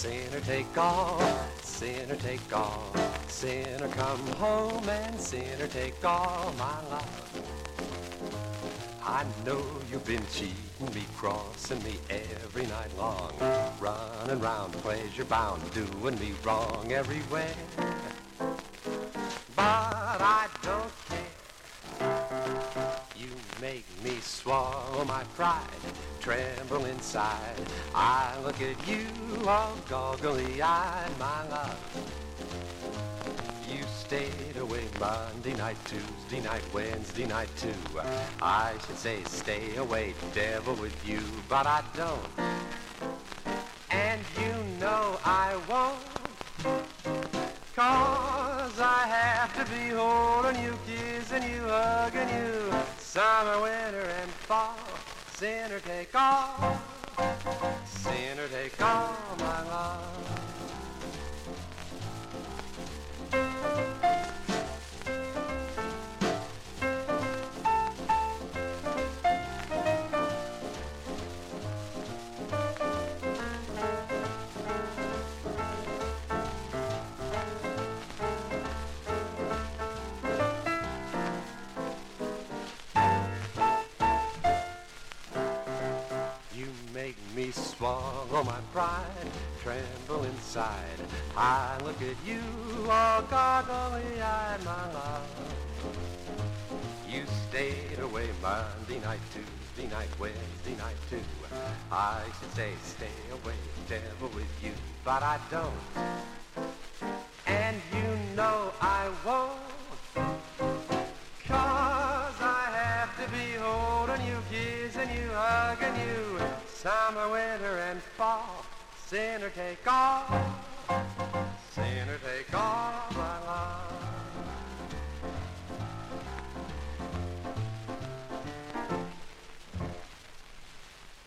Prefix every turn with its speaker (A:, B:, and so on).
A: Sinner take all, sinner take all, sinner come home and sinner take all my love. I know you've been cheating me, crossing me every night long, running round pleasure bound, doing me wrong everywhere. But I don't care. You make me swallow my pride, tremble inside. I look at you all goggly-eyed, my love. You stayed away Monday night, Tuesday night, Wednesday night too. I should say stay away, devil with you, but I don't. And you know I won't, 'cause I have to be holding you, kissing you, hugging you, summer, winter, and fall. Sinner take all, sinner take all my love. Make me swallow my pride, tremble inside. I look at you all goggly-eyed, my love. You stayed away Monday night, Tuesday night, Wednesday night too. I should say stay away, devil with you, but I don't. And you know I won't, 'cause I have to be holding you, kissing you, hugging you, summer, winter, and fall. Sinner take all,